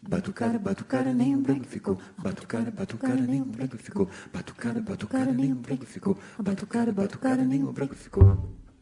Batucada, batucada, nem um branco ficou. Batucada, batucada, nem um branco ficou. Batucada, batucada, nem um branco ficou. Batucada, batucada, nem um branco ficou.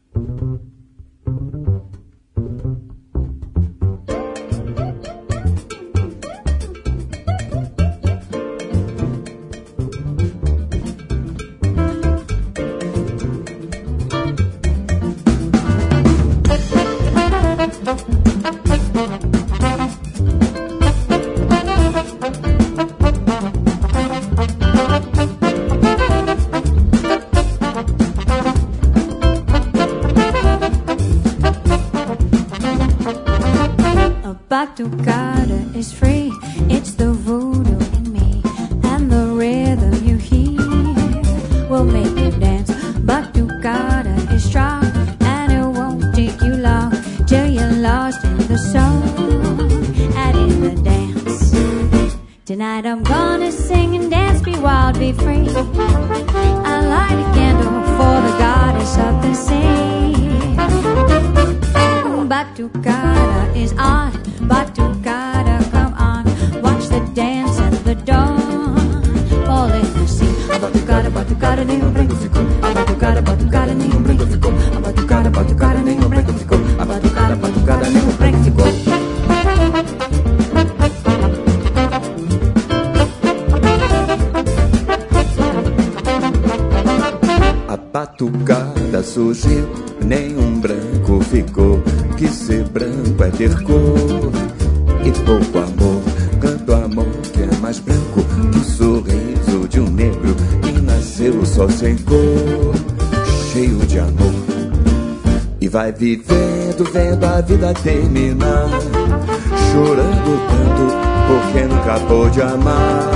Batucada is free, it's the voodoo in me, and the rhythm you hear will make you dance. Batucada is strong, and it won't take you long till you're lost in the song and in the dance. Tonight I'm gonna sing and dance, be wild, be free. I light a candle for the goddess of the sea. Batucada is on, Batucada, come on, watch the dance and the dawn fall in the sea. Batucada, batucada, nem um branco ficou. Batucada, batucada, nem um branco ficou. Batucada, batucada, nem um branco ficou. Batucada, batucada, nem um branco ficou. A batucada surgiu, nenhum branco ficou. Que ser branco é ter cor e pouco amor. Canto amor que é mais branco que o sorriso de um negro que nasceu só sem cor, cheio de amor. E vai vivendo, vendo a vida terminar, chorando tanto porque nunca pôde amar.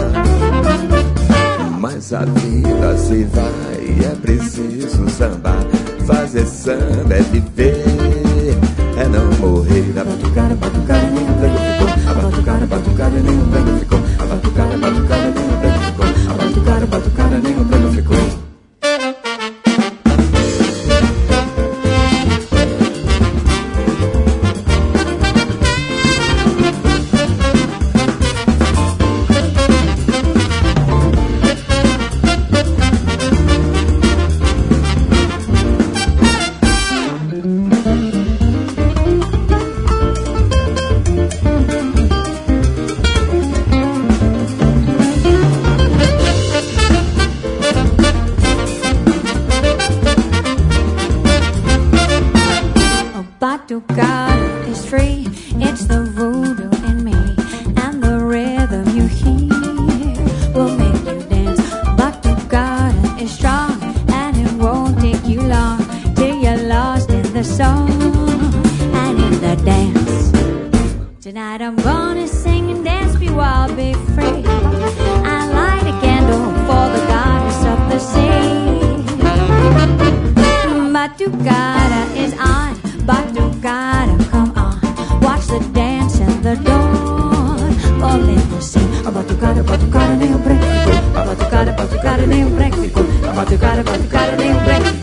Mas a vida se vai, é preciso sambar. Fazer samba é viver, é não morrer. A batucada, batucada, nem um branco ficou. A batucada, batucada, nem um branco ficou. A batucada, batucada, nem um branco ficou. A batucada, batucada, nem um branco ficou. Batucada is free, it's the voodoo in me, and the rhythm you hear will make you dance. Batucada is strong, and it won't take you long till you're lost in the song and in the dance. Tonight I'm gonna sing and dance, be wild, be free. I light a candle for the goddess of the sea. Batucada is on, Batucada, come on, watch the dance and the dawn fall in the sea. A batucada, batucada, nem um branco ficou. A batucada, batucada, nem um branco ficou. A batucada, batucada, nem um branco ficou.